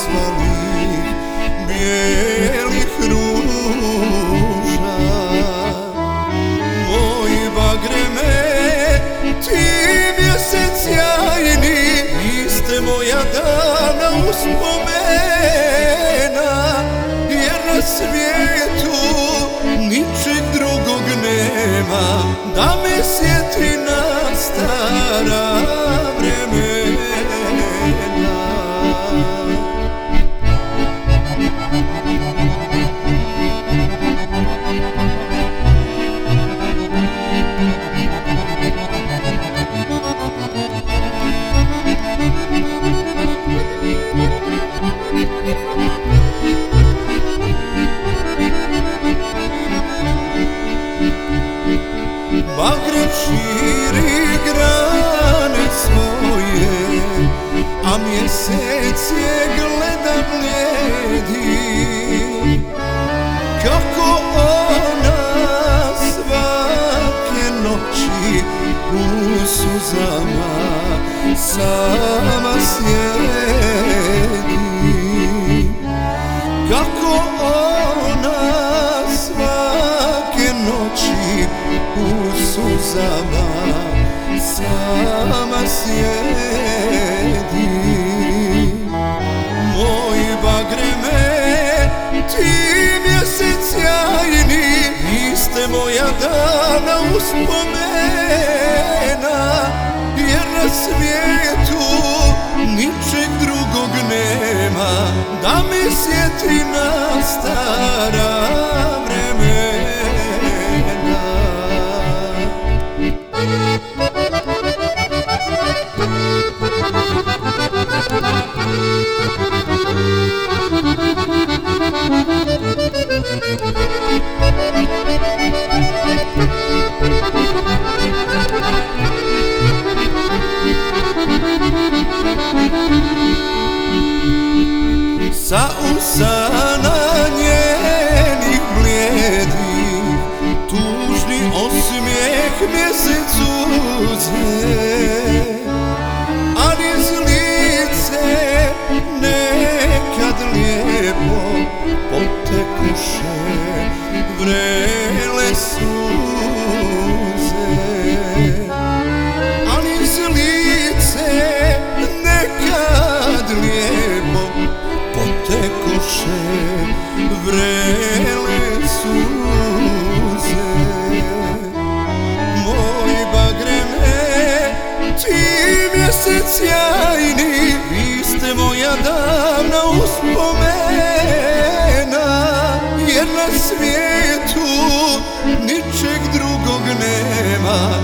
osvalih bijelih ruža. Moj bagreme, ti mjesec sjajni, vi ste moja davna uspomena, jer na svijetu ničeg drugog nema da me sjeti na stara vremena. Bagrem širi grane svoje, a mjesec je gleda blijedi. Kako ona svake noći u suzama sama sjedi. Kako ona svake noći u suzama sama sjedi. Moj bagreme, ti mjesec sjajni, vi ste moja davna uspomena, jer na svijetu ničeg drugog nema da me sjeti na stara vremena. Sa usana njenih blijedi, tužni osmijeh mjesec uze, a niz lice nekad lijepo potekuše vrele suze. A niz lice nekad lijepo potekuše vrele suze. Moj bagreme, ti mjesec sjajni, vi ste moja davna uspomena, jer na svijetu ničeg drugog nema